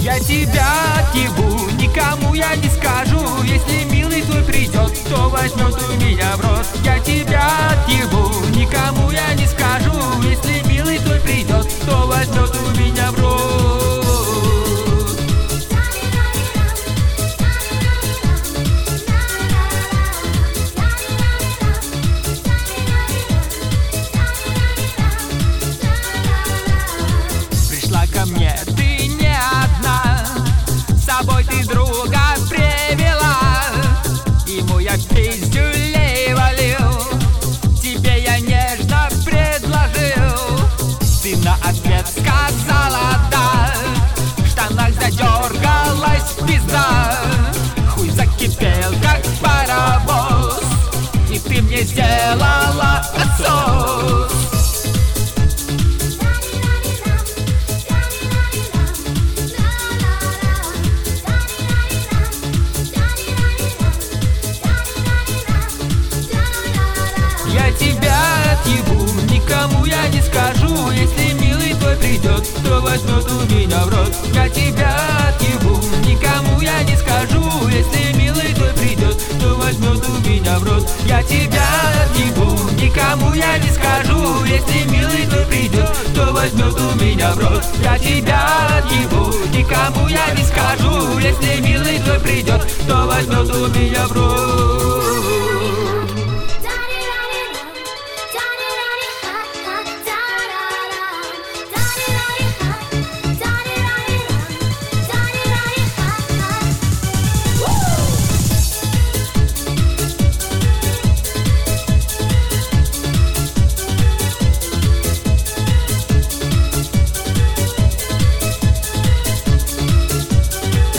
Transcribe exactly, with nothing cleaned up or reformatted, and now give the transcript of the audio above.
Я тебя отъебу, никому я не скажу. Если милый твой придет, то возьмет у меня в рот. Я тебя отъебу, никому я не скажу. Если милый твой придет, то возьмет у меня в рот. Пришла ко мне ты не одна, с собой ты друга привела. Ему я пиздюлей валил, тебе я нежно предложил. Ты на ответ сказала да, в штанах задергалась пизда. Хуй закипел как паровоз, и ты мне сделала отсос. Я тебя отъебу, никому я не скажу. Если милый твой придет, то возьмет у меня в рот. Я тебя отъебу, никому я не скажу. Если милый твой придет, то возьмет у меня в рот. Я тебя отъебу, никому я не скажу. Если милый твой придет, то возьмет у меня в рот. Я тебя отъебу, никому я не скажу. Если милый твой придет, то возьмет у меня в рот.